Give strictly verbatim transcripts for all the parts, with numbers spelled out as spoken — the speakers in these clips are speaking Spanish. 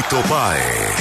Fito Páez.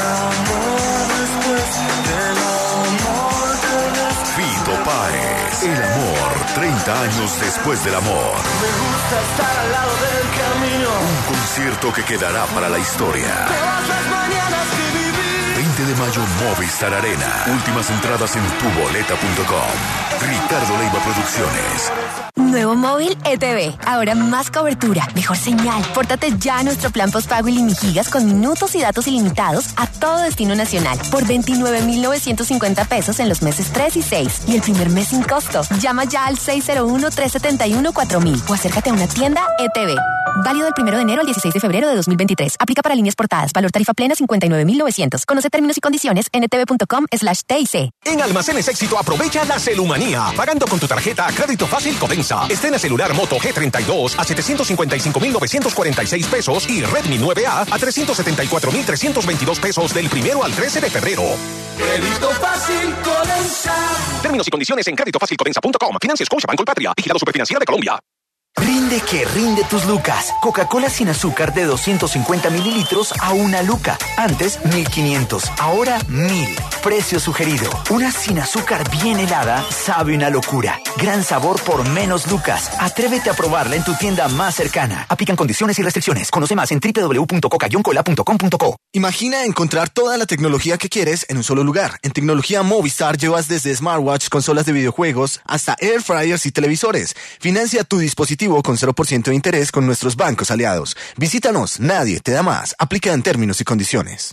Fito Páez. El amor, treinta años después del amor. Me gusta estar al lado del camino. Un concierto que quedará para la historia. Todas las mañanas que viví. veinte de mayo, Movistar Arena. Últimas entradas en tu boleta punto com. Ricardo Leiva Producciones. Nuevo móvil E T V. Ahora más cobertura, mejor señal. Pórtate ya a nuestro plan postpago ilimigigas con minutos y datos ilimitados a todo destino nacional por veintinueve mil novecientos cincuenta pesos en los meses tres y seis. Y el primer mes sin costo. Llama ya al seis cero uno, tres siete uno, cuatro mil o acércate a una tienda E T V. Válido del primero de enero al dieciséis de febrero de dos mil veintitrés. Aplica para líneas portadas. Valor tarifa plena cincuenta y nueve mil novecientos. Conoce términos y condiciones en etv.com slash TIC. En Almacenes Éxito aprovecha la celumanía. Pagando con tu tarjeta Crédito Fácil Codensa. Estrena celular Moto G treinta y dos a setecientos cincuenta y cinco mil novecientos cuarenta y seis pesos y Redmi nueve A a trescientos setenta y cuatro mil trescientos veintidós pesos del primero al trece de febrero. Crédito Fácil Codensa. Términos y condiciones en crédito fácil codensa punto com. Financia Scotiabank Colpatria. Vigilado Superfinanciera de Colombia. Rinde que rinde tus lucas. Coca-Cola sin azúcar de doscientos cincuenta mililitros a una luca. Antes mil quinientos, ahora mil. Precio sugerido. Una sin azúcar bien helada sabe una locura. Gran sabor por menos lucas. Atrévete a probarla en tu tienda más cercana. Aplican condiciones y restricciones. Conoce más en doble u doble u doble u punto coca cola punto com punto co. Imagina encontrar toda la tecnología que quieres en un solo lugar. En Tecnología Movistar llevas desde smartwatch, consolas de videojuegos, hasta air fryers y televisores. Financia tu dispositivo con cero por ciento de interés con nuestros bancos aliados. Visítanos, nadie te da más. Aplica en términos y condiciones.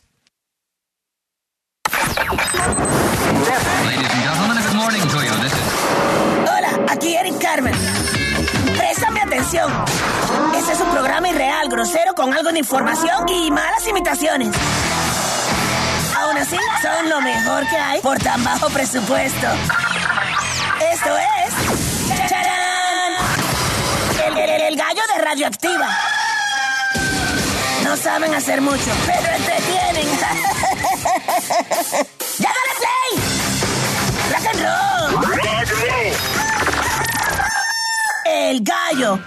Hola, aquí Eric Carmen. Préstame atención. Este es un programa irreal, grosero, con algo de información y malas imitaciones. Aún así, son lo mejor que hay por tan bajo presupuesto. Esto es... ¡Charán! El, el, el gallo de Radioactiva. No saben hacer mucho, pero entretienen. ¡Ya dale play! ¡Rock and roll! El gallo.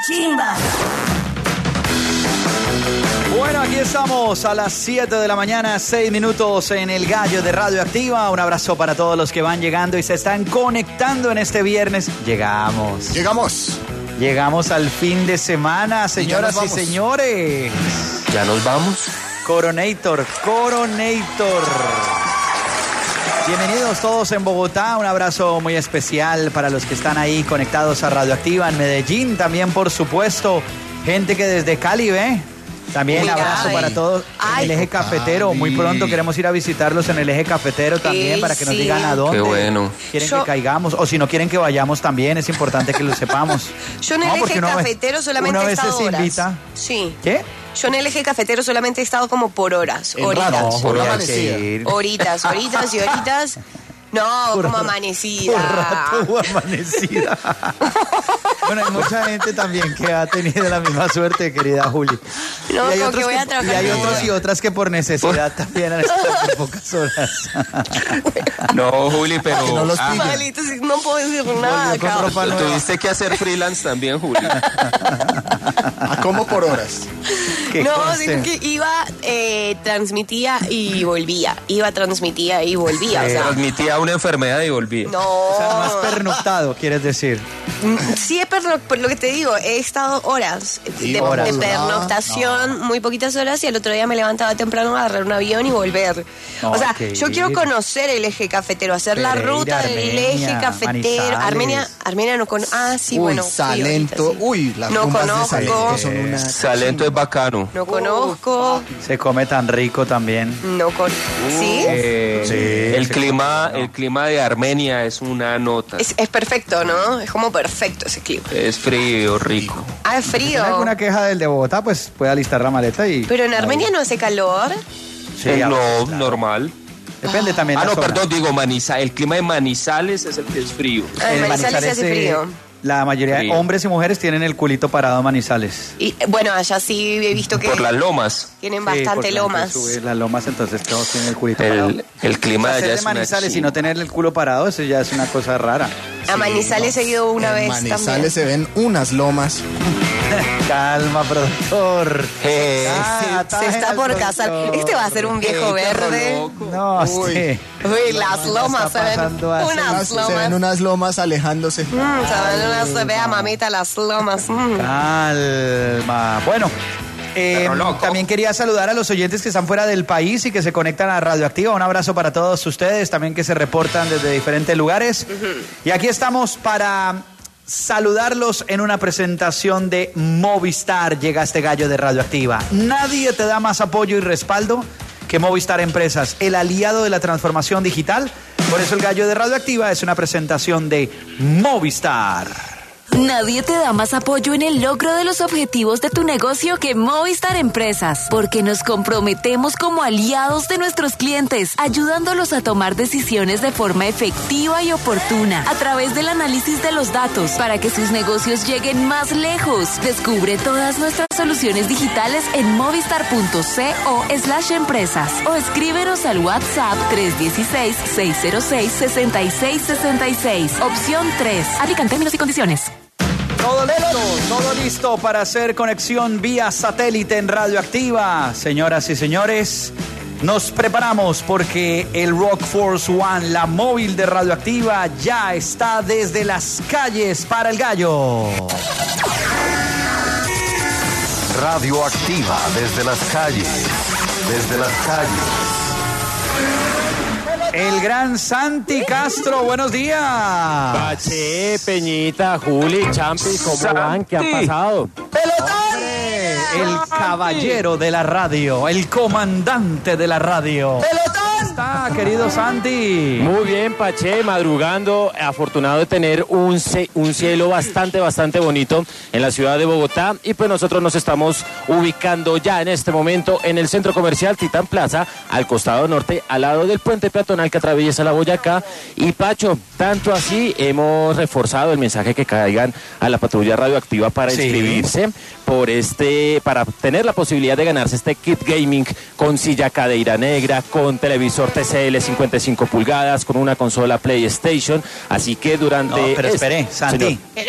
chimba. Bueno, aquí estamos a las siete de la mañana, seis minutos en el Gallo de Radioactiva. Un abrazo para todos los que van llegando y se están conectando en este viernes. Llegamos. Llegamos. Llegamos al fin de semana, señoras y, y señores. ¿Ya nos vamos? Coronator, Coronator. Bienvenidos todos en Bogotá, un abrazo muy especial para los que están ahí conectados a Radioactiva en Medellín, también por supuesto, gente que desde Cali ve. También Mira, abrazo ay. para todos en el eje cafetero. Cali. Muy pronto queremos ir a visitarlos en el eje cafetero también Eh, para que nos sí. digan a dónde Qué bueno. quieren Yo- que caigamos. O si no quieren que vayamos también, es importante que lo sepamos. Yo en el No, porque eje uno ve- cafetero solamente uno a he veces estado se horas. invita. Sí. ¿Qué? Yo en el eje cafetero solamente he estado como por horas, En horitas. rato, No, por porque hay amanecida. que ir. Horitas, horitas y horitas. No, Por como ra- amanecida. Por rato o amanecida. Bueno, hay mucha gente también que ha tenido la misma suerte, querida Juli. No, y hay como otros que voy que- a trabajar y hay media otros hora. y otras que por necesidad también han estado por pocas horas. No, Juli, pero... Que no los Ah, pillen. Malito, sí, no puedo decir nada Volvió con acá. ropa nueva. tuviste que hacer freelance también, Juli. ¿A cómo por horas? Que No, conste. sino que iba, eh, transmitía y volvía. Iba, transmitía y volvía. O sea, Transmitía una enfermedad y volvía. no. O sea, no has pernoctado, quieres decir. Mm, Sí, es perno- por lo que te digo, he estado horas Sí, de, horas. de pernoctación, muy poquitas horas, y al otro día me levantaba temprano a agarrar un avión y volver. No, o sea, hay que yo ir. quiero conocer el eje cafetero, hacer la Pereira, ruta del Armenia, eje cafetero. Manizales. Armenia, Armenia no conozco. Ah, sí, Uy, bueno. sí, Salento. ahorita sí. Uy, las No rumbas de conozco. Salento son una... Salento es bacano. No conozco. Se come tan rico también. No con. ¿Sí? Eh, Sí, el sí, clima, cómo no. el clima de Armenia es una nota. Es, es perfecto, ¿no? Es como perfecto ese clima. Es frío, rico. Ah, es Si frío. tiene alguna queja del de Bogotá, pues puede alistar la maleta y... Pero en Armenia no hace calor. Sí, Eh, a no, veces, claro. normal. Depende también Ah, la no, zona. perdón, digo Manizales. El clima de Manizales es el que es frío. Ah, en En Manizales se hace eh, frío. La mayoría de Frío. hombres y mujeres tienen el culito parado en Manizales. Y eh, bueno, allá sí he visto que Por las lomas. tienen Sí, bastante porque la gente lomas. sube las lomas, entonces todos tienen el culito parado. El, el clima de Hacer allá de es una Manizales y chimba. no tener el culo parado, eso ya es una cosa rara. A Manizales he ido una En vez Manizales también. se ven unas lomas. Calma, productor. Eh, Ah, Se está taja por el casar. productor. Este va a ser un viejo Eh, perro verde. loco. No, Uy. sí. Uy, las lomas se ven. pasando así. Unas Se ven lomas. unas lomas alejándose. Mm, se ven unas, se vea mamita las lomas. Mm. Calma. Bueno, eh, Perro loco. también quería saludar a los oyentes que están fuera del país y que se conectan a Radioactiva. Un abrazo para todos ustedes, también que se reportan desde diferentes lugares. Y aquí estamos para saludarlos en una presentación de Movistar. Llega este gallo de Radioactiva. Nadie te da más apoyo y respaldo que Movistar Empresas, el aliado de la transformación digital. Por eso el gallo de Radioactiva es una presentación de Movistar. Nadie te da más apoyo en el logro de los objetivos de tu negocio que Movistar Empresas, porque nos comprometemos como aliados de nuestros clientes, ayudándolos a tomar decisiones de forma efectiva y oportuna, a través del análisis de los datos, para que sus negocios lleguen más lejos. Descubre todas nuestras soluciones digitales en movistar.co slash empresas o escríbenos al WhatsApp tres uno seis, seis cero seis, seis seis seis seis, opción tres. Aplican términos y condiciones. Todo listo, todo listo para hacer conexión vía satélite en Radioactiva. Señoras y señores, nos preparamos porque el Rock Force One, la móvil de Radioactiva, ya está desde las calles para el gallo. Radioactiva desde las calles. Desde las calles. El gran Santi Castro, buenos días. Pache, Peñita, Juli, Champi, ¿cómo van? ¿Qué han pasado? Hombre, el caballero de la radio, el comandante de la radio. ¿Cómo está, querido Santi? Muy bien, Pache, madrugando, afortunado de tener un, ce- un cielo bastante, bastante bonito en la ciudad de Bogotá. Y pues nosotros nos estamos ubicando ya en este momento en el centro comercial Titán Plaza, al costado norte, al lado del puente peatonal que atraviesa la Boyacá. Y Pacho, tanto así hemos reforzado el mensaje que caigan a la patrulla radioactiva para Sí. inscribirse por este, para tener la posibilidad de ganarse este kit gaming con silla cadeira negra, con televisor T C L cincuenta y cinco pulgadas, con una consola PlayStation. Así que durante... No, pero este- espere, Santi. Señor. ¿Qué?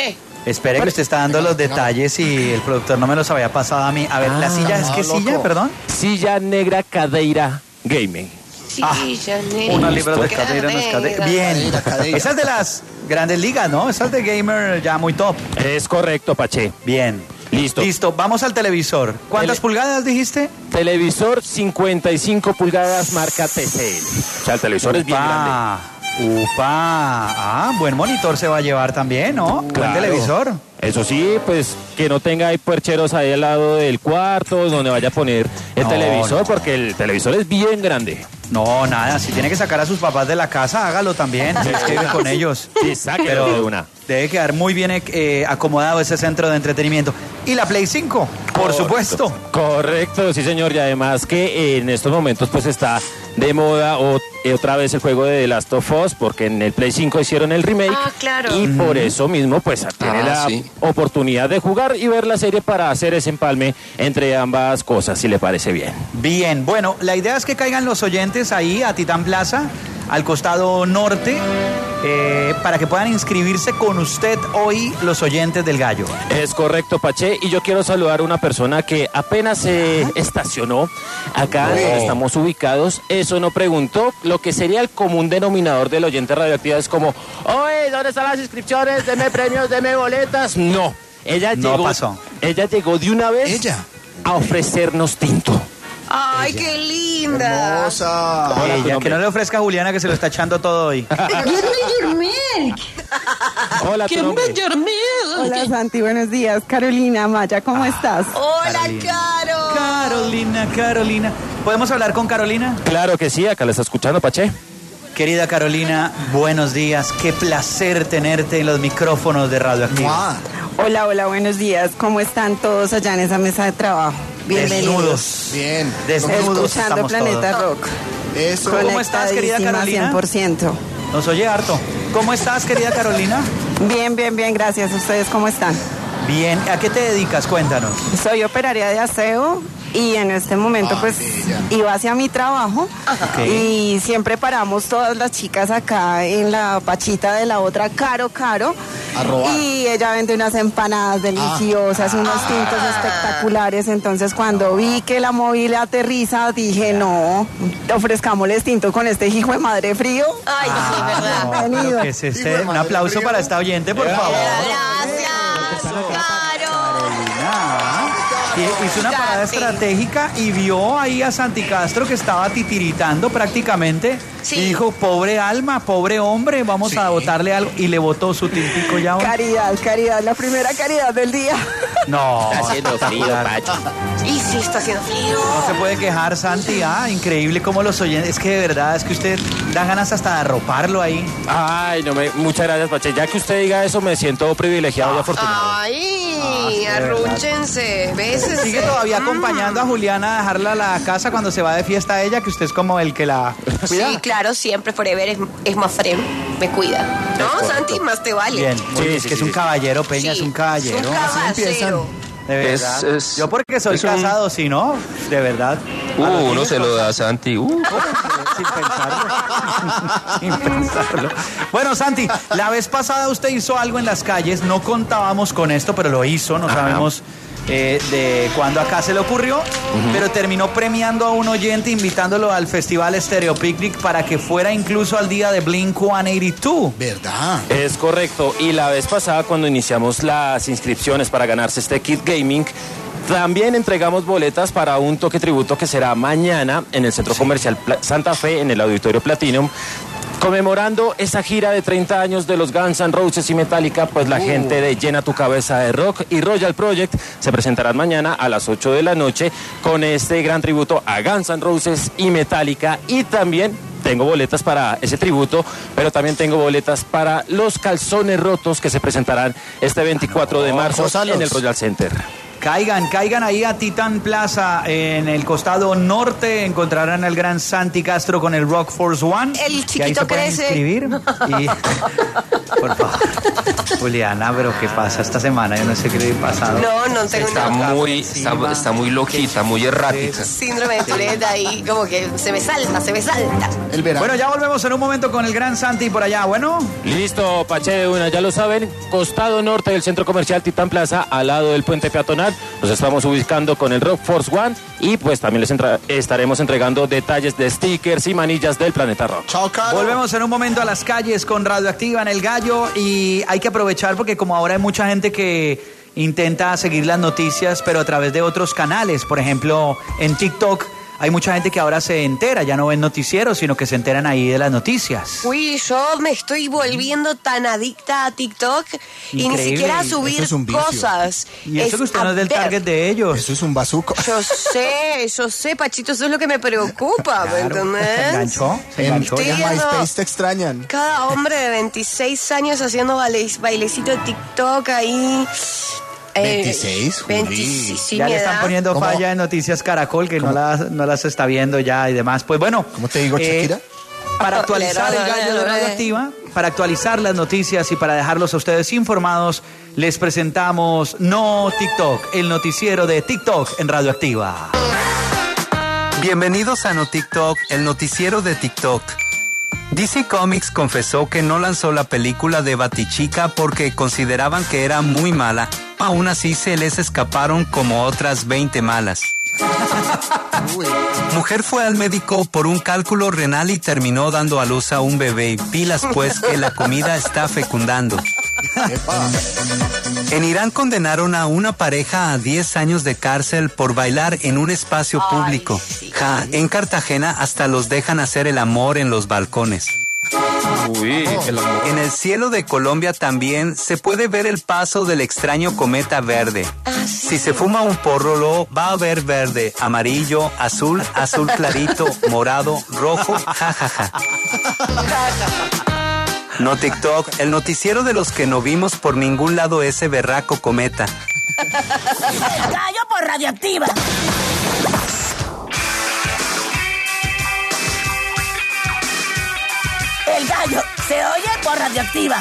Espere que usted está dando los detalles y el productor no me los había pasado a mí. A ver, Ah, la silla, ¿es que loco. silla, perdón? Silla negra cadeira gaming. Ah, unos libros de Cadera. cadera, unos cadera. Bien. Cadera, cadera. Esa es de las grandes ligas, ¿no? Esa es de gamer ya muy top. Es correcto, Pache. Bien. Listo. Listo, vamos al televisor. ¿Cuántas Tele- pulgadas dijiste? Televisor cincuenta y cinco pulgadas marca T C L. O sea, el televisor es bien grande. Upa, upa. Ah, buen monitor se va a llevar también, ¿no? Buen Claro. televisor. Eso sí, pues que no tenga ahí puercheros ahí al lado del cuarto donde vaya a poner el No, televisor, no. porque el televisor es bien grande. No, nada, si tiene que sacar a sus papás de la casa, hágalo también. Es que vive con ellos. Sí, sáquelo de una. Debe quedar muy bien eh, acomodado ese centro de entretenimiento. Y la Play cinco, por supuesto. Correcto, sí señor, y además que en estos momentos pues está de moda o, eh, otra vez el juego de The Last of Us, porque en el Play cinco hicieron el remake. Ah, claro. Y por eso mismo pues tiene Ah, la sí. oportunidad de jugar y ver la serie para hacer ese empalme entre ambas cosas, si le parece bien. Bien, bueno, la idea es que caigan los oyentes ahí a Titán Plaza, al costado norte, eh, para que puedan inscribirse con usted hoy los oyentes del Gallo. Es correcto, Pache, y yo quiero saludar a una persona que apenas se estacionó acá donde estamos ubicados. Eso no preguntó. Lo que sería el común denominador del oyente radioactivo es como, oye, ¿dónde están las inscripciones? Deme premios, deme boletas. No, ella No llegó, pasó. ella llegó de una vez Ella. a ofrecernos tinto. Ay, qué linda. Hermosa. Hola, tu Ella, que nombre. no le ofrezca a Juliana que se lo está echando todo hoy. Hola, tu nombre. Hola Santi, buenos días. Carolina Maya, ¿cómo estás? Hola, Carolina. Caro. Carolina, Carolina. ¿Podemos hablar con Carolina? Claro que sí, acá la está escuchando, Pache. Querida Carolina, buenos días. Qué placer tenerte en los micrófonos de Radioactivo. Mua. Hola, hola, buenos días. ¿Cómo están todos allá en esa mesa de trabajo? Bienvenidos. Desnudos. Bien. Desnudos Escuchando estamos Planeta todos. Rock. Eso. ¿Cómo estás, querida Conectadísima Carolina? cien por ciento. Nos oye harto. ¿Cómo estás, querida Carolina? Bien, bien, bien, gracias. ¿Ustedes cómo están? Bien. ¿A qué te dedicas? Cuéntanos. Soy operaria de aseo y en este momento Ah, pues bella. iba hacia mi trabajo Ok. y siempre paramos todas las chicas acá en la pachita de la otra Caro Caro A robar. y ella vende unas empanadas deliciosas, unos tintos espectaculares. Entonces cuando vi que la móvil aterriza dije no, ofrezcámosles tinto con este hijo de madre frío. Ay, sí, verdad. No, Bienvenido. pero que es este, un aplauso para esta oyente, por favor. Gracias, Caro. Carolina. Y- Hizo una parada Santi. estratégica y vio ahí a Santi Castro que estaba titiritando prácticamente. Sí. Y dijo, pobre alma, pobre hombre, vamos a botarle algo. Y le botó su tintico ya. Caridad, caridad, la primera caridad del día. No, Está haciendo frío, Pacho. Y sí, está haciendo frío. no se puede quejar, Santi. Ah, increíble como los oyentes. Es que de verdad, es que usted da ganas hasta de arroparlo ahí. Ay, no me, muchas gracias, Pache. Ya que usted diga eso, me siento privilegiado y afortunado. Ay, arrúnchense. ¿Ves? Sigue todavía acompañando a Juliana a dejarla a la casa cuando se va de fiesta a ella, que usted es como el que la cuida. Sí, claro, siempre forever es, es más frem, me cuida. ¿No, Santi? Más te vale. Bien, muy Sí, bien, es sí, que es sí, un sí. caballero, Peña, Sí, es un caballero. es un Así empiezan. caballero. De Es- verdad. es- Yo porque soy es un- casado, si no, de verdad. Uh, A los uno niños se lo da a Santi. Uh. sin pensarlo. Sin pensarlo. Bueno, Santi, la vez pasada usted hizo algo en las calles, no contábamos con esto, pero lo hizo, no sabemos eh, de cuándo acá se le ocurrió, pero terminó premiando a un oyente, invitándolo al Festival Stereo Picnic para que fuera incluso al día de Blink ciento ochenta y dos. ¿Verdad? Es correcto. Y la vez pasada, cuando iniciamos las inscripciones para ganarse este kit gaming, también entregamos boletas para un toque tributo que será mañana en el Centro Comercial Pla- Santa Fe, en el Auditorio Platinum. Conmemorando esa gira de treinta años de los Guns N' Roses y Metallica, pues la gente de Llena tu Cabeza de Rock y Royal Project se presentarán mañana a las ocho de la noche con este gran tributo a Guns N' Roses y Metallica. Y también tengo boletas para ese tributo, pero también tengo boletas para los Calzones Rotos que se presentarán este veinticuatro de marzo Gózalos. en el Royal Center. Caigan, caigan ahí a Titán Plaza en el costado norte. Encontrarán al gran Santi Castro con el Rock Force One. El que ahí se chiquito pueden crece. inscribir. Y, por favor, Juliana, pero ¿qué pasa esta semana? Yo no sé qué le ha pasado. No, no tengo Está nada. muy, está, está muy loquita, muy errática. Síndrome de Tourette ahí, como que se me salta, se me salta. El verano. Bueno, ya volvemos en un momento con el gran Santi por allá, ¿bueno? Listo, Pache de una, ya lo saben, costado norte del centro comercial Titán Plaza, al lado del puente peatonal. Nos estamos ubicando con el Rock Force One y pues también les entra- estaremos entregando detalles de stickers y manillas del Planeta Rock. Chao, Caro. Volvemos en un momento a las calles con Radioactiva en El Gallo y hay que aprovechar porque como ahora hay mucha gente que intenta seguir las noticias pero a través de otros canales, por ejemplo en TikTok. Hay mucha gente que ahora se entera, ya no ven noticieros, sino que se enteran ahí de las noticias. Uy, yo me estoy volviendo tan adicta a TikTok y ni Increíble. siquiera a Eso subir es un vicio. cosas. Y eso que usted no es del a ver. target de ellos. Eso es un bazuco. Yo sé, yo sé, Pachito, eso es lo que me preocupa, ¿me Claro, entendés? se enganchó, se En, enganchó. Estoy en viendo- MySpace te extrañan. Cada hombre de veintiséis años haciendo baile, bailecito de TikTok ahí. Eh, veintiséis, Juli. veintiséis, sí, Ya mi le están edad. poniendo ¿Cómo? falla en Noticias Caracol, que no las, no las está viendo ya y demás. Pues bueno. ¿Cómo te digo, Shakira? Para actualizar el gallo de Radioactiva, para actualizar las noticias y para dejarlos a ustedes informados, les presentamos No TikTok, el noticiero de TikTok en Radioactiva. Bienvenidos a No TikTok, el noticiero de TikTok. D C Comics confesó que no lanzó la película de Batichica porque consideraban que era muy mala. Aún así se les escaparon como otras veinte malas. Mujer fue al médico por un cálculo renal y terminó dando a luz a un bebé. Pilas pues que la comida está fecundando. En Irán condenaron a una pareja a diez años de cárcel por bailar en un espacio público. Ja, en Cartagena hasta los dejan hacer el amor en los balcones. Uy, el amor. En el cielo de Colombia también se puede ver el paso del extraño cometa verde. Si se fuma un porro, lo va a ver verde, amarillo, azul, azul clarito, morado, rojo, jajaja. No TikTok, el noticiero de los que no vimos por ningún lado ese berraco cometa. El gallo por Radioactiva. El gallo se oye por Radioactiva.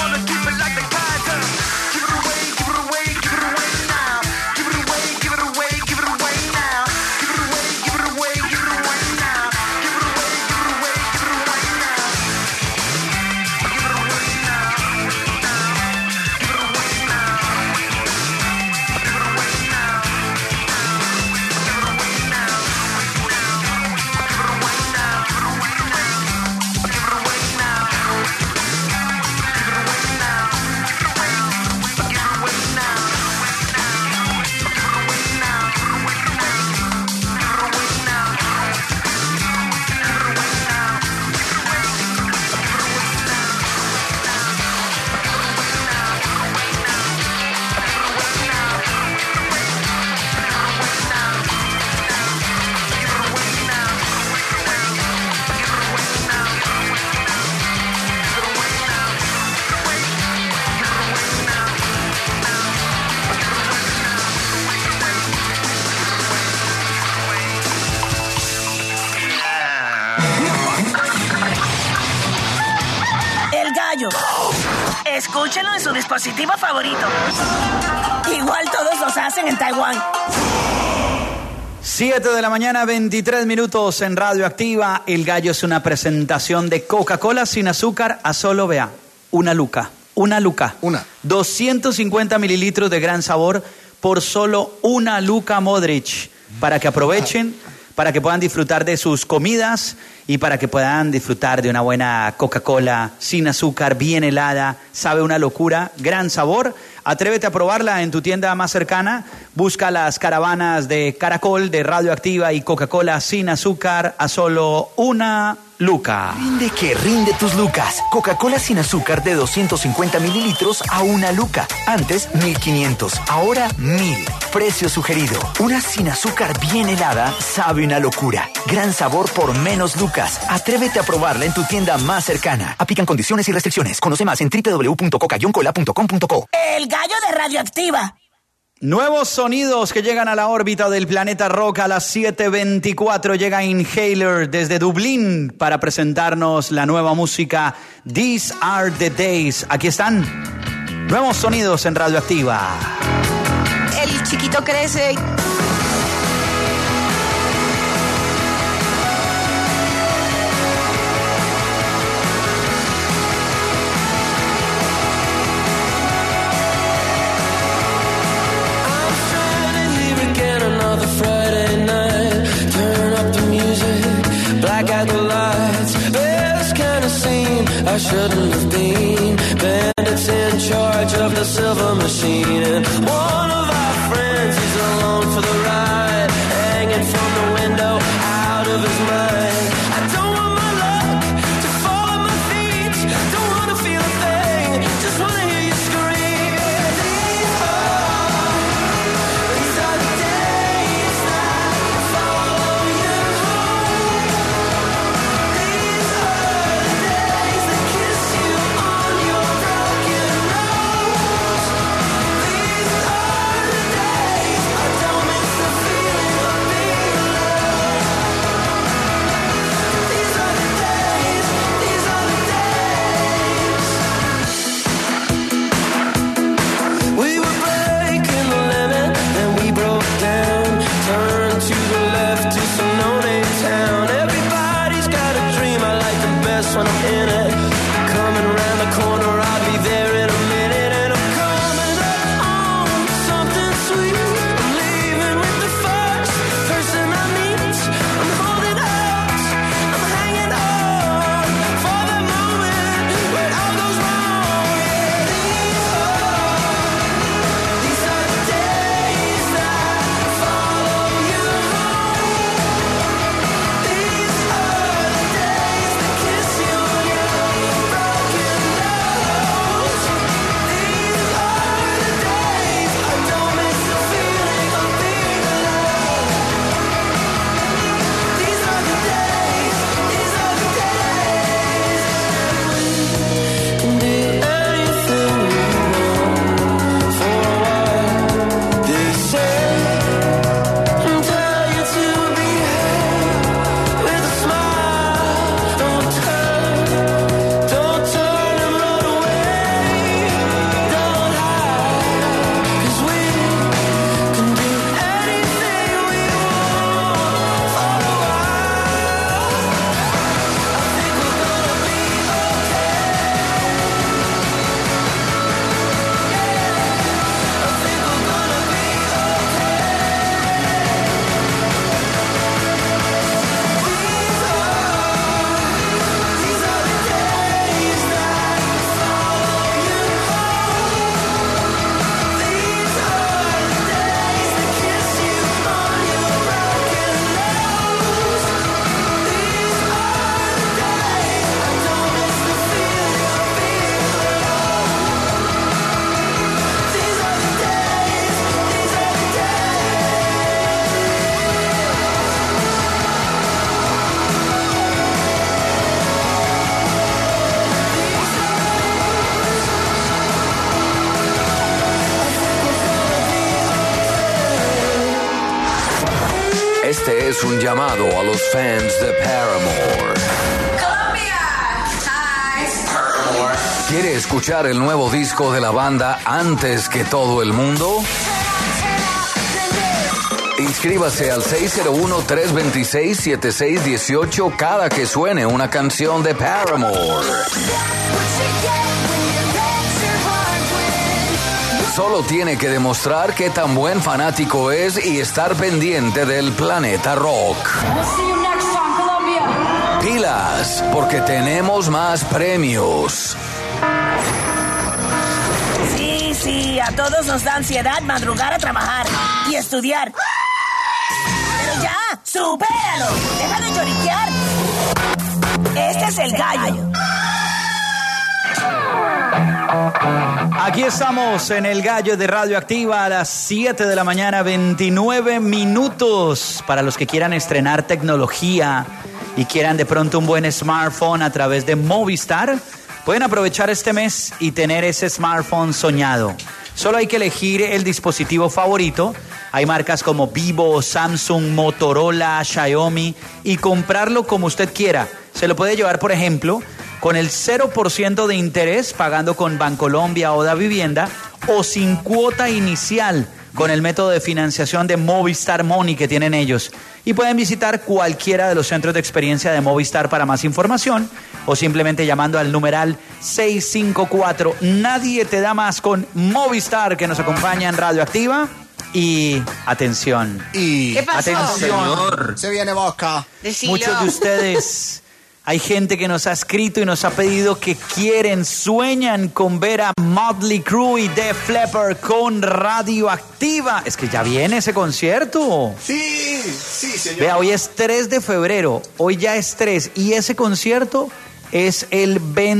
Escúchenlo en su dispositivo favorito. Igual todos los hacen en Taiwán. siete de la mañana, veintitrés minutos en Radio Activa. El Gallo es una presentación de Coca-Cola sin azúcar a solo, vea, una luca. Una luca. Una. doscientos cincuenta mililitros de gran sabor por solo una luca Modric. Para que aprovechen, para que puedan disfrutar de sus comidas y para que puedan disfrutar de una buena Coca-Cola sin azúcar, bien helada, sabe una locura, gran sabor. Atrévete a probarla en tu tienda más cercana. Busca las caravanas de Caracol, de Radioactiva y Coca-Cola sin azúcar a solo una luca. Rinde que rinde tus lucas. Coca-Cola sin azúcar de doscientos cincuenta mililitros a una luca. Antes mil quinientos, ahora mil. Precio sugerido. Una sin azúcar bien helada sabe una locura. Gran sabor por menos lucas. Atrévete a probarla en tu tienda más cercana. Aplican condiciones y restricciones. Conoce más en doble u doble u doble u punto coca cola punto com punto co. El Gallo de Radioactiva. Nuevos sonidos que llegan a la órbita del planeta Rock a las siete veinticuatro. Llega Inhaler desde Dublín para presentarnos la nueva música These Are the Days. Aquí están. Nuevos sonidos en Radioactiva. El chiquito crece. Friday night, turn up the music, black out the lights. This kind of scene I shouldn't have been. Bandits in charge of the silver machine, and one of our friends is alone for the Este es un llamado a los fans de Paramore. ¿Quiere escuchar el nuevo disco de la banda antes que todo el mundo? Inscríbase al seis cero uno, tres dos seis, siete seis uno ocho cada que suene una canción de Paramore. Solo tiene que demostrar qué tan buen fanático es y estar pendiente del Planeta Rock. Pilas, porque tenemos más premios. Sí, sí, a todos nos da ansiedad madrugar a trabajar y estudiar. Pero ya, supéralo, deja de lloriquear. Este es el gallo. Aquí estamos en el Gallo de Radioactiva a las siete de la mañana, veintinueve minutos. Para los que quieran estrenar tecnología y quieran de pronto un buen smartphone a través de Movistar, pueden aprovechar este mes y tener ese smartphone soñado. Solo hay que elegir el dispositivo favorito. Hay marcas como Vivo, Samsung, Motorola, Xiaomi y comprarlo como usted quiera. Se lo puede llevar, por ejemplo, con el cero por ciento de interés pagando con Bancolombia o Da Vivienda o sin cuota inicial con el método de financiación de Movistar Money que tienen ellos. Y pueden visitar cualquiera de los centros de experiencia de Movistar para más información o simplemente llamando al numeral seis cinco cuatro. Nadie te da más con Movistar, que nos acompaña en Radioactiva. Y atención. Y ¿Qué pasó? Atención. Señor. Se viene Boca. Decilo. Muchos de ustedes, hay gente que nos ha escrito y nos ha pedido que quieren, sueñan con ver a Motley Crue y Def Leppard con Radioactiva. Es que ya viene ese concierto. Sí, sí, señor. Vea, hoy es tres de febrero, hoy ya es tres, y ese concierto es el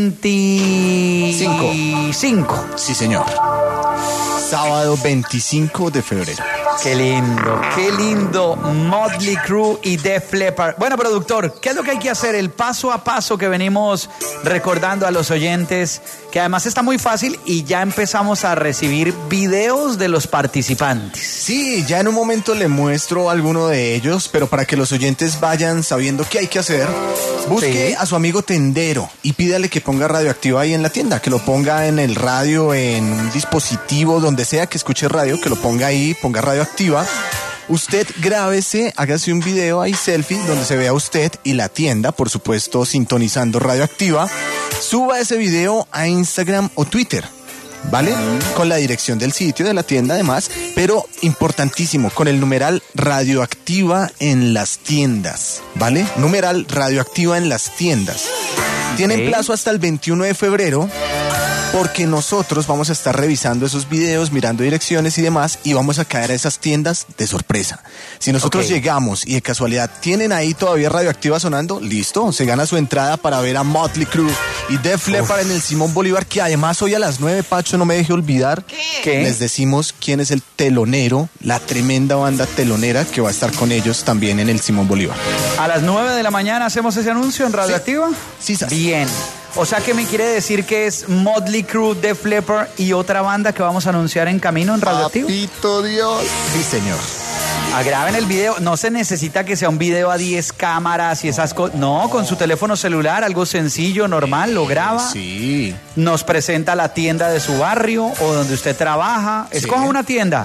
veinticinco. Sí, señor. Sábado veinticinco de febrero. Qué lindo, qué lindo. Motley Crue y Def Leppard. Bueno, productor, ¿qué es lo que hay que hacer? El paso a paso que venimos recordando a los oyentes, que además está muy fácil y ya empezamos a recibir videos de los participantes. Sí, ya en un momento le muestro alguno de ellos, pero para que los oyentes vayan sabiendo qué hay que hacer, busque Sí. a su amigo tendero y pídale que ponga Radioactiva ahí en la tienda, que lo ponga en el radio, en un dispositivo, donde sea que escuche radio, que lo ponga ahí, ponga Radioactiva. Usted grábese, hágase un video ahí, selfie, donde se vea usted y la tienda, por supuesto, sintonizando Radioactiva. Suba ese video a Instagram o Twitter, ¿vale? Con la dirección del sitio de la tienda además, pero importantísimo, con el numeral Radioactiva en las tiendas, ¿vale? Numeral Radioactiva en las tiendas. Tienen plazo hasta el veintiuno de febrero. Porque nosotros vamos a estar revisando esos videos, mirando direcciones y demás, y vamos a caer a esas tiendas de sorpresa. Si nosotros Okay. llegamos y de casualidad tienen ahí todavía Radioactiva sonando, listo, se gana su entrada para ver a Motley Crue y Def Leppard en el Simón Bolívar, que además hoy a las nueve, Pacho, no me deje olvidar, ¿Qué? les decimos quién es el telonero, la tremenda banda telonera que va a estar con ellos también en el Simón Bolívar. A las nueve de la mañana hacemos ese anuncio en Radioactiva. Sí, sí. Bien. O sea que me quiere decir que es Motley Crue, Def Leppard y otra banda que vamos a anunciar en camino en Radioactiva. Papito Dios. Sí, señor. Agraven el video. No se necesita que sea un video a diez cámaras y esas cosas. No, con su teléfono celular, algo sencillo, normal, lo graba. Sí. Nos presenta la tienda de su barrio o donde usted trabaja. Sí. Escoja una tienda.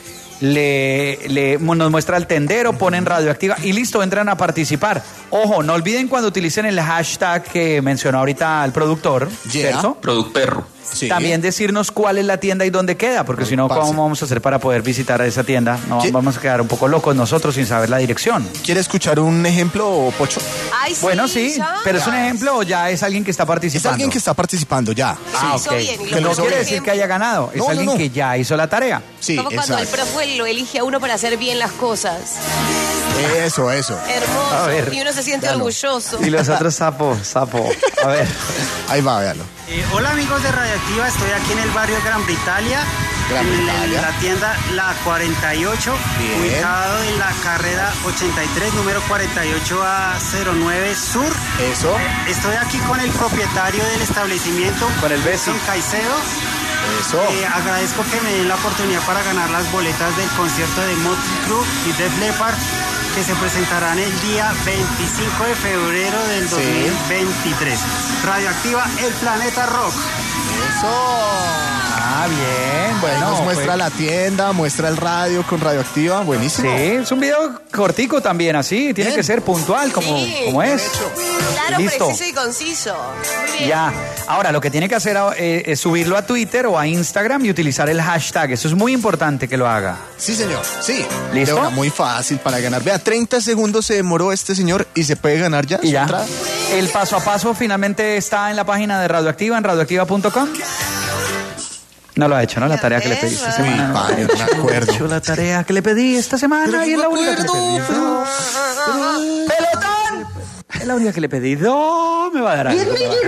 Le, le- nos muestra el tendero, ponen Radioactiva y listo, entran a participar. Ojo, no olviden cuando utilicen el hashtag que mencionó ahorita el productor, Yeah. ¿cierto? Producperro. Sí. También decirnos cuál es la tienda y dónde queda, porque si no, Pase. ¿cómo vamos a hacer para poder visitar esa tienda? No, ¿Qué? vamos a quedar un poco locos nosotros sin saber la dirección. ¿Quiere escuchar un ejemplo, Pocho? Ay, sí, Bueno, sí, ya. pero es un ejemplo o ya es alguien que está Es participando. alguien que está participando ya. Ah, hizo ok. bien, y lo Que no puso quiere por decir ejemplo. que haya ganado, es No, no, alguien no. que ya hizo la tarea. Sí, Como cuando el exacto. profe lo elige a uno para hacer bien las cosas. Eso, eso. Hermoso. A ver, y uno se siente véalo. orgulloso. Y los otros sapo, sapo. A ver. Ahí va, véalo. Eh, hola amigos de Radioactiva, estoy aquí en el barrio Gran Britalia, Gran en, el- Britalia. en la tienda La cuarenta y ocho, Bien. ubicado en la carrera ochenta y tres, número cuarenta y ocho a cero nueve Sur. Eso. Estoy aquí con el propietario del establecimiento, Con el Bessi. Wilson Caicedo. Eso. Eh, agradezco que me den la oportunidad para ganar las boletas del concierto de Motley Crue y Def Leppard que se presentarán el día veinticinco de febrero del dos mil veintitrés. Radioactiva, el planeta rock. Eso. Ah, bien, bueno. Ahí nos muestra pues, la tienda, muestra el radio con Radioactiva, buenísimo. Sí, es un video cortico también, así, tiene Bien. que ser puntual como, Sí, como es. Claro, Listo. preciso y conciso. Muy bien. Ya, ahora lo que tiene que hacer eh, es subirlo a Twitter o a Instagram y utilizar el hashtag, eso es muy importante que lo haga. Sí, señor, sí. ¿Listo? De una, muy fácil para ganar. Vea, treinta segundos se demoró este señor y se puede ganar ya. Y su ya. entrada. El paso a paso finalmente está en la página de Radioactiva, en radioactiva punto com. No lo ha hecho, ¿no? La tarea que le pedí esta Uy, semana. ¿no? padre, no me acuerdo. He hecho la tarea que le pedí esta semana y es la única que le pedí. ¡Pelotón! Es la única que le pedí. No, me va a dar algo.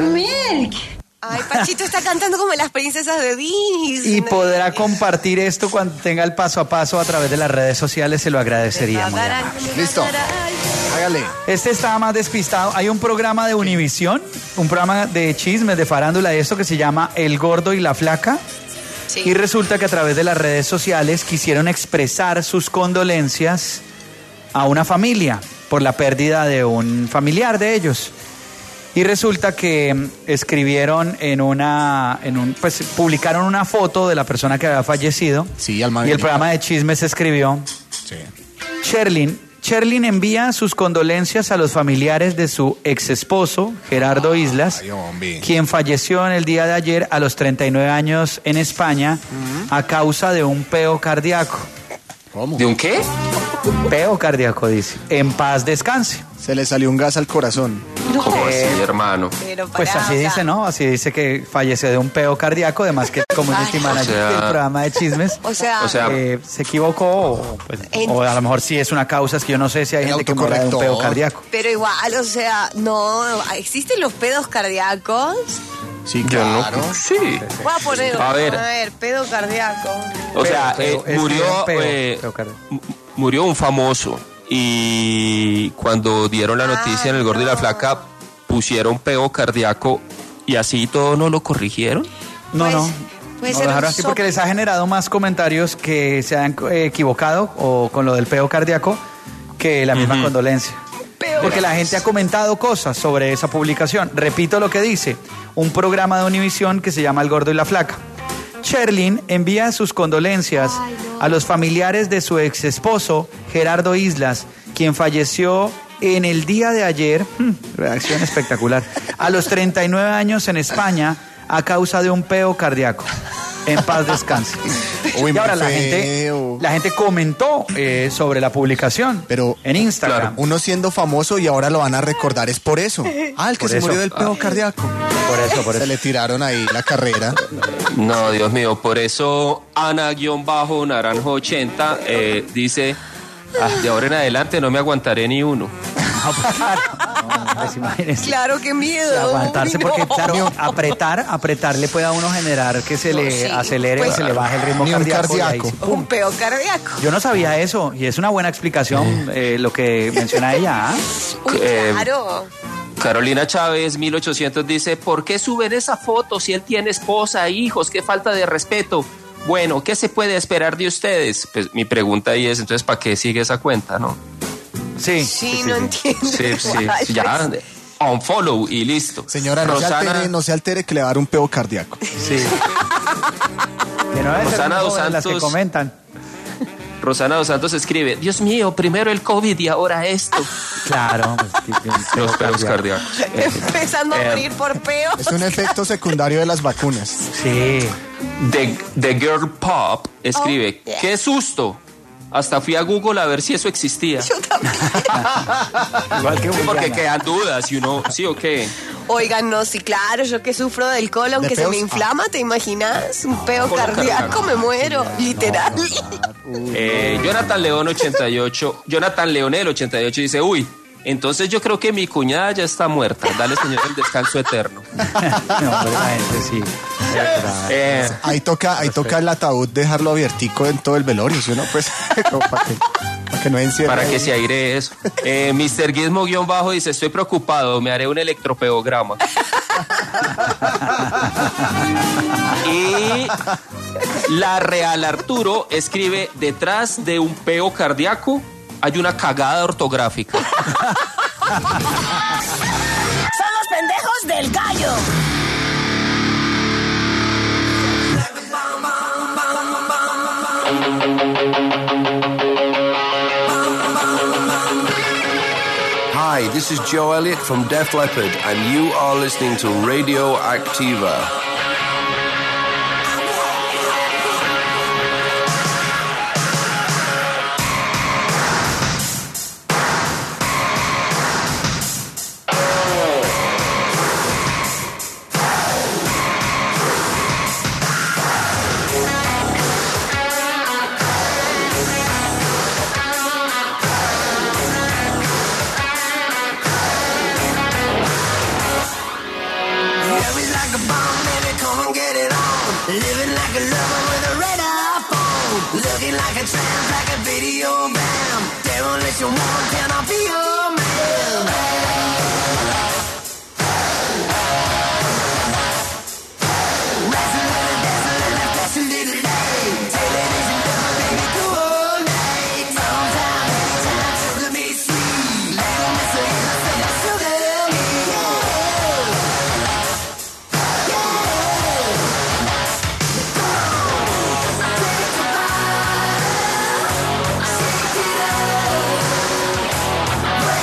Ay, Pachito está cantando como las princesas de Disney. Y podrá compartir esto cuando tenga el paso a paso a través de las redes sociales, se lo agradecería muy amable. Listo. Hágale. Este estaba más despistado. Hay un programa de Univisión, un programa de chismes, de farándula, esto que se llama El Gordo y la Flaca. Sí. Y resulta que a través de las redes sociales quisieron expresar sus condolencias a una familia por la pérdida de un familiar de ellos. Y resulta que mm, escribieron en una, en un, pues publicaron una foto de la persona que había fallecido. Sí, Alma Y el Benita. programa de chismes escribió: Sí. Sherlyn, Sherlyn envía sus condolencias a los familiares de su ex esposo, Gerardo Islas, Ay, hombre. quien falleció en el día de ayer a los treinta y nueve años en España a causa de un peo cardíaco. ¿Cómo? ¿De un qué? Peo cardíaco, dice. En paz descanse. Se le salió un gas al corazón. ¿Cómo así, hermano? Pero Pues pará, así o sea, dice, ¿no? Así dice que falleció de un peo cardíaco, además que el community Ay, manager o sea- del programa de chismes O sea, O sea, eh, se equivocó o, pues, En- o a lo mejor sí es una causa, es que yo no sé si hay El gente que muera de un peo autocorrector. cardíaco. pero igual, o sea, no, ¿existen los pedos cardíacos? Sí, yo claro. no. Sí. Voy a poner, A ver. a ver, pedo cardíaco. O sea, Peo, eh, peo, es murió, peo, eh, peo cardíaco. mu- murió un famoso y cuando dieron la noticia en El Gordo y la Flaca pusieron peo cardíaco y así todo no lo corrigieron. No, Pues, no. puede No ser lo dejaron un así porque soplo. les ha generado más comentarios que se han eh, equivocado o con lo del peo cardíaco que la misma condolencia. Porque la gente ha comentado cosas sobre esa publicación. Repito lo que dice. Un programa de Univisión que se llama El Gordo y la Flaca. Sherlyn envía sus condolencias a los familiares de su ex esposo, Gerardo Islas, quien falleció en el día de ayer, hmm, reacción espectacular, a los treinta y nueve años en España a causa de un peo cardíaco. En paz descanse. Uy, y ahora muy la gente, feo. la gente comentó eh, sobre la publicación Pero en Instagram. claro. uno siendo famoso y ahora lo van a recordar es por eso. Ah, el que Por se eso. murió del peo cardíaco. Por eso, por Se eso. le tiraron ahí la carrera. No, Dios mío, por eso Ana-Naranjo ochenta eh, dice, "Ah, de ahora en adelante no me aguantaré ni uno. No, pues imagínense. Claro, qué miedo. De aguantarse Uy, porque no. claro, apretar, apretar le puede a uno generar que se le Sí, acelere pues, o se le baje el ritmo Ni un cardíaco. y ahí cardíaco. sí, pum. Un peo cardíaco. Yo no sabía eso y es una buena explicación eh, lo que menciona ella. ¿ah? Uy, Eh, claro. Carolina Chávez, mil ochocientos, dice, ¿por qué suben esa foto si él tiene esposa, hijos? ¡Qué falta de respeto! Bueno, ¿qué se puede esperar de ustedes? Pues mi pregunta ahí es, entonces, ¿para qué sigue esa cuenta, no? Sí. Sí, no entiendo. Sí, sí, igual, ya, pues. unfollow y listo. Señora, no se Rosana, altere, no se altere que le va a dar un peo cardíaco. Sí. Que no debe ser Rosana muy dos joven las que Santos. comentan. Rosana Dos Santos escribe, Dios mío, primero el COVID y ahora esto. Claro. pues, que- que- Los peos cardíacos. Empezando a Eh, morir por peo. Es un efecto secundario de las vacunas. Sí. The, The Girl Pop escribe, Oh, yeah. ¡qué susto! Hasta fui a Google a ver si eso existía. Yo también. Igual que Sí, porque Juliana. quedan dudas y uno, ¿sí o qué? Oigan, no, sí, claro, yo que sufro del colon, ¿De que se peos? me inflama, ¿te imaginas? Un peo Colon cardíaco, cardíaco. me muero, literal. Eh, Jonathan León ochenta y ocho, Jonathan Leonel ochenta y ocho dice, uy, entonces yo creo que mi cuñada ya está muerta. Dale, señor, el descanso eterno. No, pero la gente sí. Es verdad. Eh, Ahí toca, ahí toca el ataúd dejarlo abiertico en todo el velorio, ¿sí o no? Pues, como para que, para que no encierre. para ahí. que se airee eso. Eh, mister Gizmo-bajo dice, estoy preocupado, me haré un electropeograma. Y la Real Arturo escribe, detrás de un peo cardíaco hay una cagada ortográfica. Son los pendejos del gallo. Hi, this is Joe Elliott from Def Leppard, and you are listening to Radio Activa. Well,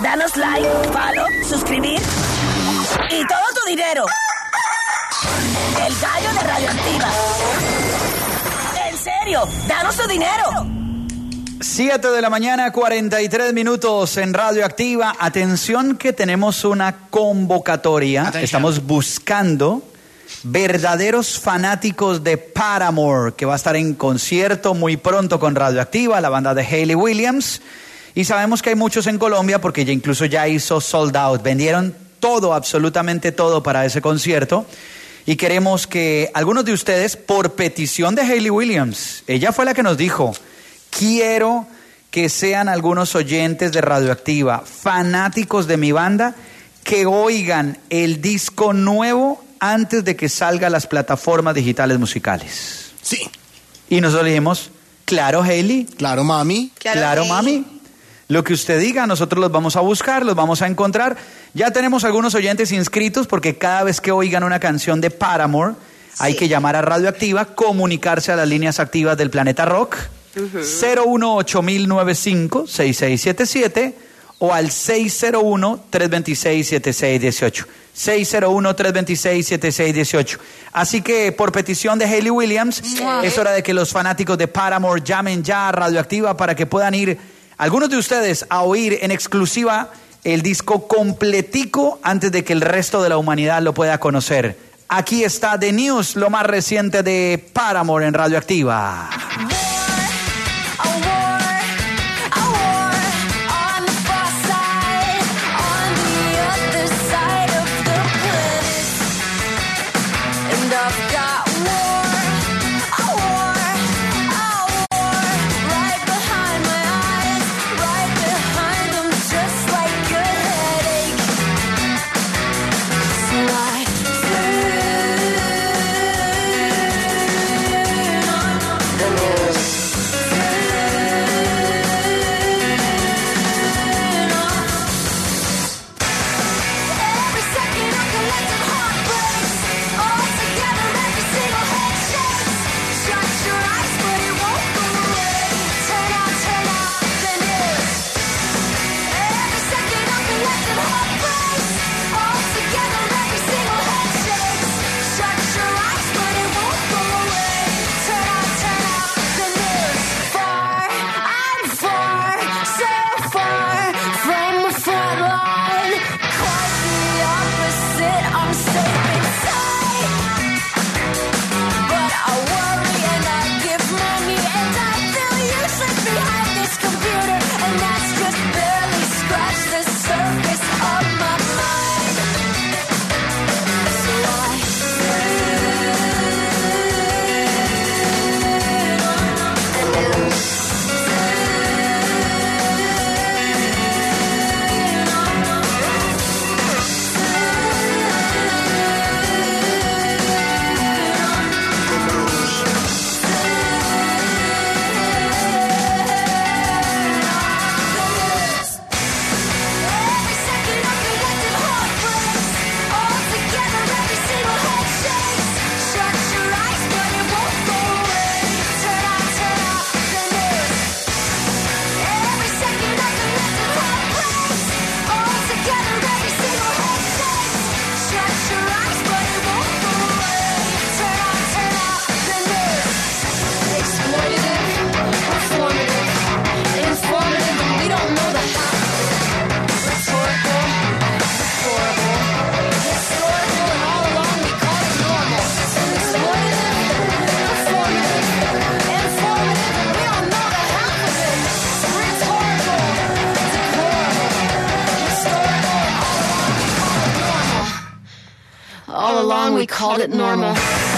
Danos like, follow, suscribir y todo tu dinero. El gallo de Radioactiva. En serio, danos tu dinero. siete de la mañana, cuarenta y tres minutos en Radioactiva. Atención que tenemos una convocatoria. Atención. Estamos buscando verdaderos fanáticos de Paramore, que va a estar en concierto muy pronto con Radioactiva, la banda de Hayley Williams. Y sabemos que hay muchos en Colombia porque ya incluso ya hizo sold out. Vendieron todo, absolutamente todo para ese concierto. Y queremos que algunos de ustedes, por petición de Hayley Williams, ella fue la que nos dijo, quiero que sean algunos oyentes de Radioactiva, fanáticos de mi banda, que oigan el disco nuevo antes de que salga a las plataformas digitales musicales. Sí. Y nosotros le dijimos, claro, Hayley. Claro, mami. Claro, claro mami. Lo que usted diga, nosotros los vamos a buscar, los vamos a encontrar. Ya tenemos algunos oyentes inscritos porque cada vez que oigan una canción de Paramore, sí, hay que llamar a Radioactiva, comunicarse a las líneas activas del Planeta Rock, uh-huh. cero uno ocho cero cero nueve cinco seis seis siete siete o al seis cero uno tres dos seis siete seis uno ocho. seis cero uno tres dos seis siete seis uno ocho. Así que por petición de Hayley Williams, yeah, es hora de que los fanáticos de Paramore llamen ya a Radioactiva para que puedan ir algunos de ustedes a oír en exclusiva el disco completico antes de que el resto de la humanidad lo pueda conocer. Aquí está The News, lo más reciente de Paramore en Radioactiva. All along we called it normal.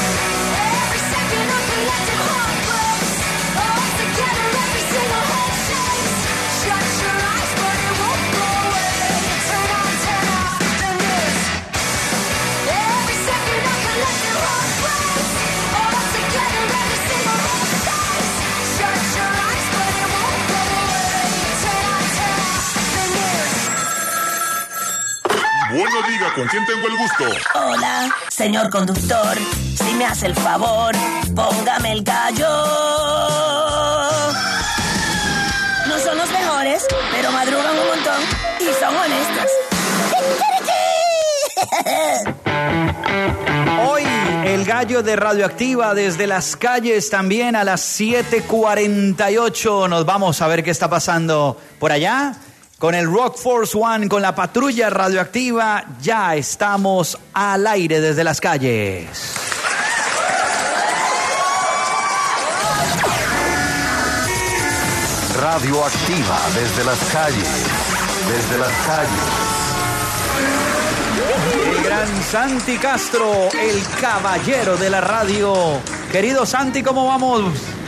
Bueno, diga, ¿con quién tengo el gusto? Hola, señor conductor. Si me hace el favor, póngame el gallo. No son los mejores, pero madrugan un montón. Y son honestas. Hoy el gallo de Radioactiva desde las calles también a las siete cuarenta y ocho. Nos vamos a ver qué está pasando por allá. Con el Rock Force One, con la patrulla radioactiva, ya estamos al aire desde las calles. Radioactiva desde las calles, desde las calles. El gran Santi Castro, el caballero de la radio. Querido Santi, ¿cómo vamos?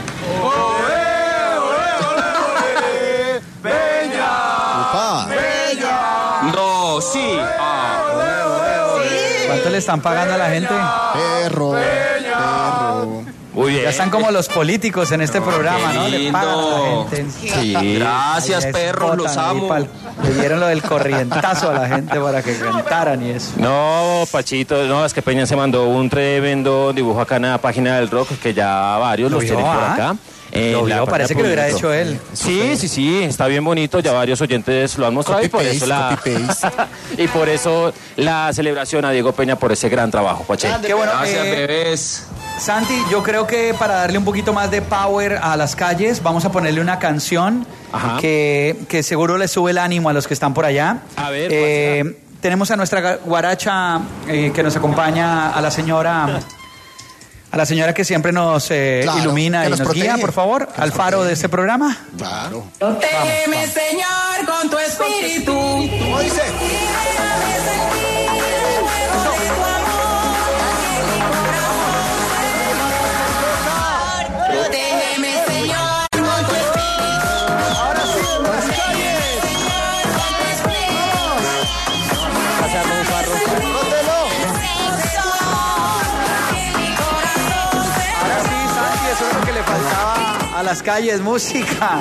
¡Bella! ¡Bella! No, sí. Ah. ¿Cuánto le están pagando a la gente? Perro, perro. Muy bien. Ya están como los políticos en este Oh, programa, ¿no? Le pagan a la gente. Sí. Gracias, Ahí perros, los explotan ahí amo. pa'l- Le dieron lo del corrientazo a la gente para que cantaran y eso. No, Pachito, no, es que Peña se mandó un tremendo dibujo acá en la página del rock, que ya varios ¿Lo los vio, tienen por ah? acá. En Lo la vio, página parece que lo hubiera Público. hecho él. Sí, sí, sí, está bien bonito, ya varios oyentes lo han mostrado y por Copy-paste, eso la copy-paste. y por eso la celebración a Diego Peña por ese gran trabajo, Pache. Qué bueno. Gracias, eh, bebés. Santi, yo creo que para darle un poquito más de power a las calles, vamos a ponerle una canción Ajá. que, que seguro le sube el ánimo a los que están por allá. A ver, ¿cuál Eh, tenemos a nuestra guaracha eh, que nos acompaña, a la señora, a la señora que siempre nos eh, Claro, ilumina que y nos nos guía, protege. por favor, Que nos al faro protege. de este programa. Claro. Protégeme, Señor, con tu espíritu. ¿Cómo dice? Protégeme, Señor, con tu espíritu. Ahora sí, en las calles. Pasarme un farro. Rótelo. Ahora sí, Santi, eso es lo que le faltaba a las calles, música.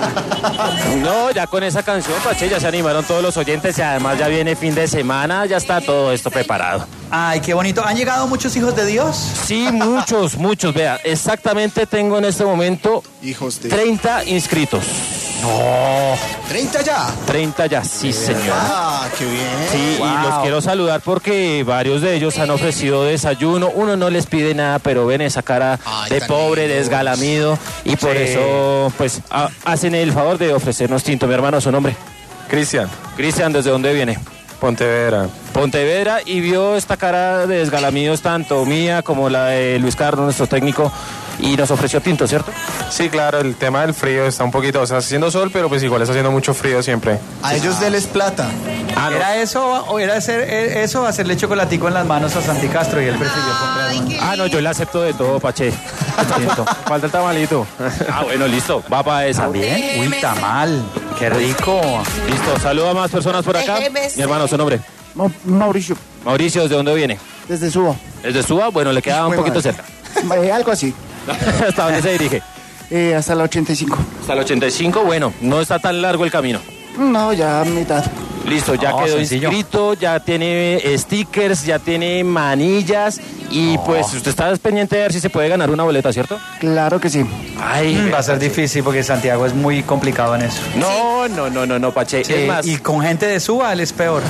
No, ya con esa canción, Pache, ya se animaron todos los oyentes y además ya viene fin de semana, ya está todo esto preparado. Ay, qué bonito. ¿Han llegado muchos hijos de Dios? Sí, muchos, muchos. Vea, exactamente tengo en este momento Hijos de... treinta inscritos. No. ¿treinta ya? treinta ya, sí, señor. Ah, qué bien. Sí, Wow. y los quiero saludar porque varios de ellos han ofrecido desayuno. Uno no les pide nada, pero ven esa cara Ay, de tan pobre, lindos. desgalamido. Y por Sí. eso, pues, a- hacen el favor de ofrecernos tinto. Mi hermano, su nombre. Cristian, Cristian, ¿desde dónde viene? Pontevedra. Pontevedra, y vio esta cara de desgalamidos, tanto mía como la de Luis Carlos, nuestro técnico, y nos ofreció tinto, ¿cierto? Sí, claro, el tema del frío está un poquito, o sea, está haciendo sol, pero pues igual está haciendo mucho frío siempre. A ellos deles plata. Ah, no. ¿Era eso o era hacer, eh, eso hacerle chocolatico en las manos a Santi Castro y él prefirió comprar uno? Ah, no, yo le acepto de todo, Pache. Tinto. Falta el tamalito. Ah, bueno, listo, va para esa. ¿Bien? Uy, tamal. Qué rico. Listo, saluda a más personas por acá. Déjeme Mi hermano, su nombre. Mauricio, Mauricio, ¿desde dónde viene? desde Suba. ¿Desde Suba? Bueno, le queda un Hijo de poquito madre. cerca. Eh, algo así. ¿Hasta dónde se dirige? Eh, hasta la ochenta y cinco. Hasta el ochenta y cinco, bueno, no está tan largo el camino. No, ya a mitad. Listo, ya Oh, quedó sencillo. inscrito, ya tiene stickers, ya tiene manillas y pues usted está pendiente de ver si se puede ganar una boleta, ¿cierto? Claro que sí. Ay, Mm, va a ser difícil porque Santiago es muy complicado en eso. no, no, no, no, no, Pache. Sí, es más, y con gente de Suba él es peor.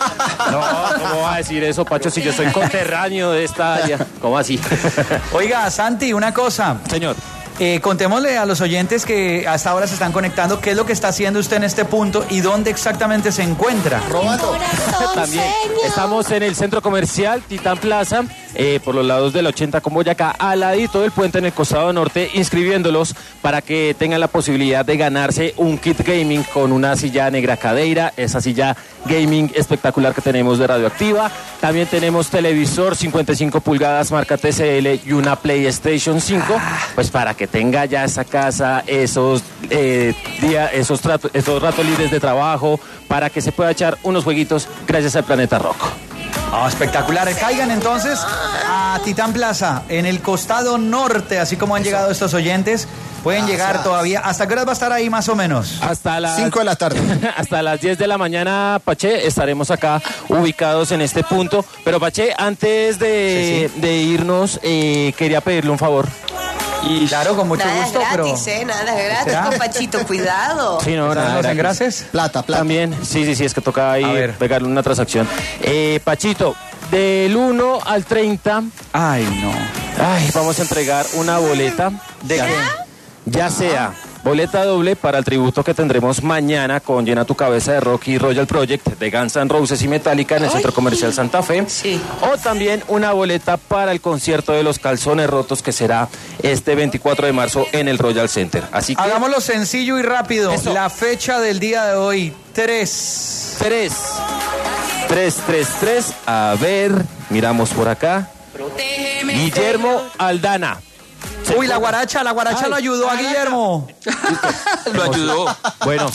no, ¿cómo va a decir eso, Pacho, si yo soy conterráneo de esta área? ¿Cómo así? Oiga, Santi, una cosa. Señor. Eh, contémosle a los oyentes que hasta ahora se están conectando qué es lo que está haciendo usted en este punto y dónde exactamente se encuentra. Robando. También estamos en el centro comercial Titán Plaza, eh, por los lados del ochenta con Boyacá, al ladito del puente en el costado norte, inscribiéndolos para que tengan la posibilidad de ganarse un kit gaming con una silla negra cadeira, esa silla gaming espectacular que tenemos de Radioactiva. También tenemos televisor cincuenta y cinco pulgadas marca T C L y una PlayStation cinco, pues para que tenga ya esa casa, esos eh, día, esos, trato- esos ratos libres de trabajo, para que se pueda echar unos jueguitos gracias al Planeta Rock. Ah, espectacular. Caigan entonces a Titán Plaza, en el costado norte, así como han llegado estos oyentes. Pueden llegar todavía. ¿Hasta qué horas va a estar ahí más o menos? Hasta las cinco de la tarde. Hasta las diez de la mañana, Pache, estaremos acá ubicados en este punto. Pero Pache, antes de, de irnos, eh, quería pedirle un favor. Y claro, con mucho Nada gusto, es pero... gratis, ¿eh? Nada es gratis, ¿Será? compachito, cuidado. Sí, no, nada, ¿Los gratis. engrases? Plata, plata. También, sí, sí, sí, es que toca ahí A ver. pegarle una transacción. Eh, Pachito, del uno al treinta, Ay, no. ay, vamos a entregar una boleta. ¿De ya, qué? ya sea boleta doble para el tributo que tendremos mañana con Llena tu Cabeza de Rock y Royal Project de Guns N' Roses y Metallica en el Centro Comercial Santa Fe. Sí. O también una boleta para el concierto de los Calzones Rotos que será este veinticuatro de marzo en el Royal Center. Así que... Hagámoslo sencillo y rápido. Eso. La fecha del día de hoy, tres. Tres. Tres, tres, tres. A ver, miramos por acá. Guillermo Aldana. Uy, la guaracha, la guaracha Ay, lo ayudó a Guillermo. Lo ayudó. Bueno,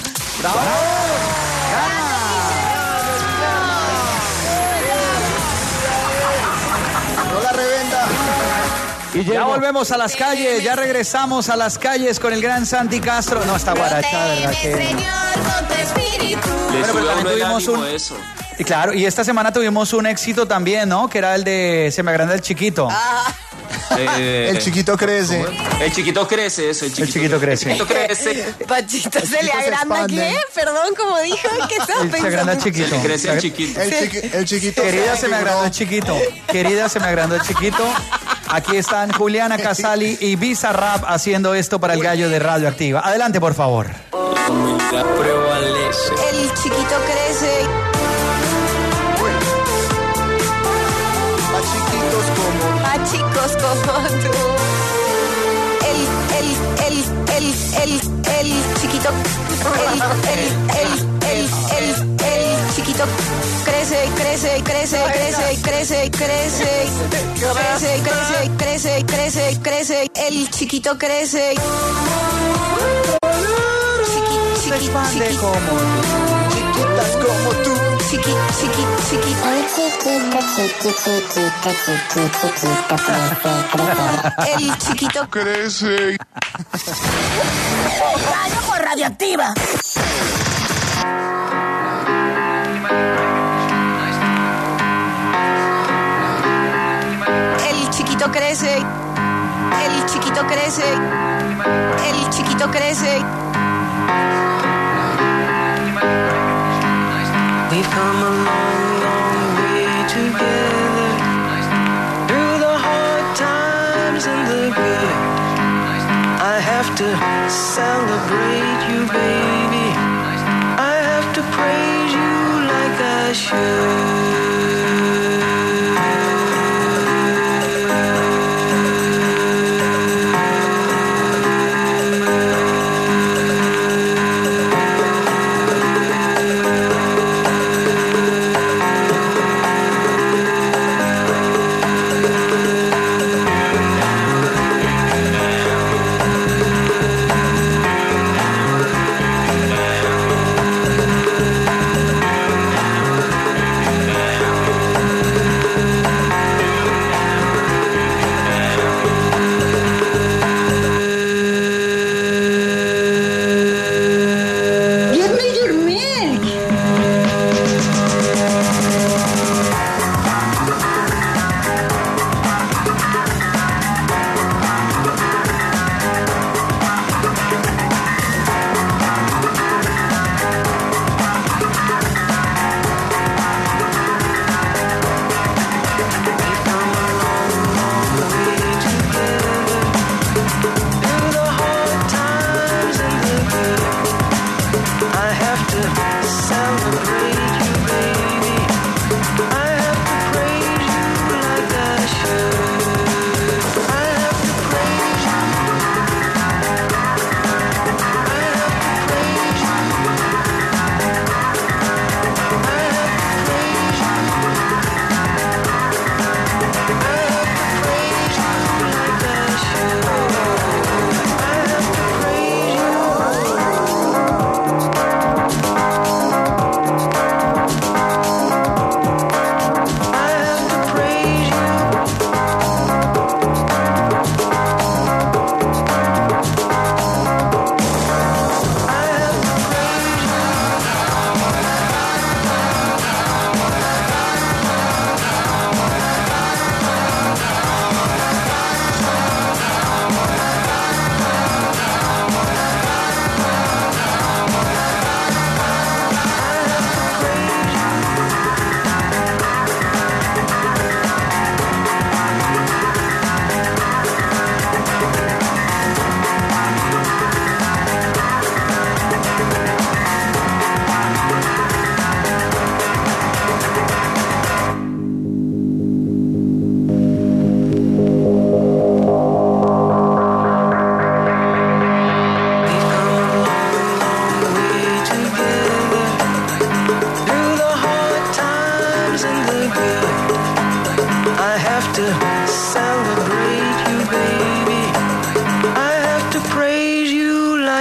No la revenda. Ya Guillermo. volvemos a las calles, ya regresamos a las calles con el gran Santi Castro. No, esta guaracha, de verdad que... Le Bueno, pero sube a también uno el tuvimos ánimo un- eso. Y claro, y esta semana tuvimos un éxito también, ¿no? Que era el de Se me agranda el chiquito. Eh, El chiquito crece. El chiquito crece, eso. El chiquito, chiquito crece. El chiquito crece. Pachito, ¿se le chiquito se agranda expande. qué? Perdón, como dijo, ¿qué estaba El Se agranda el pensando? chiquito. Le crece el Se- chiquito. El, chiqui- el chiquito. Querida, se me agrandó el chiquito. Querida, se me agrandó el chiquito. Aquí están Juliana Casali y Visa Rap haciendo esto para el gallo de Radioactiva. Adelante, por favor. La prevalece. El chiquito crece. Más chiquitos como. A chicos como tú. El, el, el, el, el, el chiquito. El, el, el, el, el, el chiquito. Crece, crece, crece, crece, crece, crece. Crece, crece, crece, crece, crece. El chiquito crece. Chiqui, Se expande chiqui, como... Chiquitas como tú. chiqui, chiqui, chiqui. El chiquito Crece. ¡Gallo por Radioactiva! El chiquito crece. El chiquito crece. El chiquito crece. We've come a long, long way together. Through the hard times and the good. I have to celebrate you, baby. I have to praise you like I should.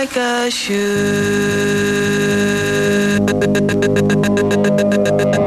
like I should.